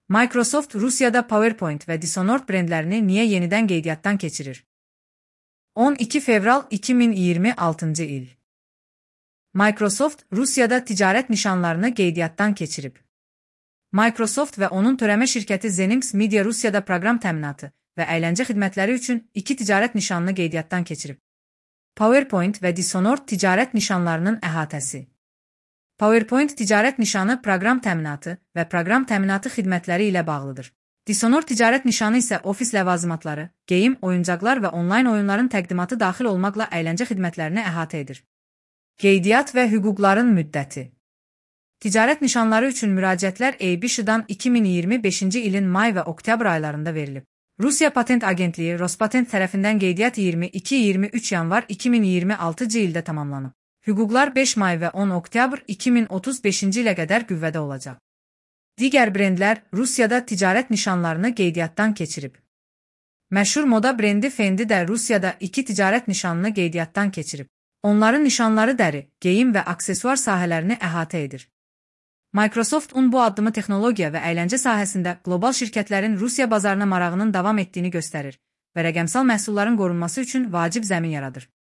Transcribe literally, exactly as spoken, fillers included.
Microsoft Rusiyada PowerPoint və Dishonored brendlərini niyə yenidən qeydiyyatdan keçirir? on iki fevral iki min iyirmi altıncı il. Microsoft Rusiyada ticarət nişanlarını qeydiyyatdan keçirib. Microsoft və onun törəmə şirkəti Zenix Media Rusiyada proqram təminatı və əyləncə xidmətləri üçün iki ticarət nişanını qeydiyyatdan keçirib. PowerPoint və Dishonored ticarət nişanlarının əhatəsi. PowerPoint ticarət nişanı proqram təminatı və proqram təminatı xidmətləri ilə bağlıdır. Dishonored ticarət nişanı isə ofis ləvazimatları, geyim, oyuncaqlar və onlayn oyunların təqdimatı daxil olmaqla əyləncə xidmətlərini əhatə edir. Qeydiyyat və hüquqların müddəti. Ticarət nişanları üçün müraciətlər E B S-dan iki min iyirmi beşinci ilin may və oktyabr aylarında verilib. Rusiya Patent Agentliyi Rospatent tərəfindən qeydiyyat iyirmi iki iyirmi üç yanvar iki min iyirmi altıncı ildə tamamlanıb. Hüquqlar beş may və on oktyabr iki min otuz beşinci ilə qədər qüvvədə olacaq. Digər brendlər Rusiyada ticarət nişanlarını qeydiyyatdan keçirib. Məşhur moda brendi Fendi də Rusiyada iki ticarət nişanını qeydiyyatdan keçirib. Onların nişanları dəri, geyim və aksesuar sahələrini əhatə edir. Microsoft-un bu addımı texnologiya və əyləncə sahəsində qlobal şirkətlərin Rusiya bazarına marağının davam etdiyini göstərir və rəqəmsal məhsulların qorunması üçün vacib zəmin yaradır.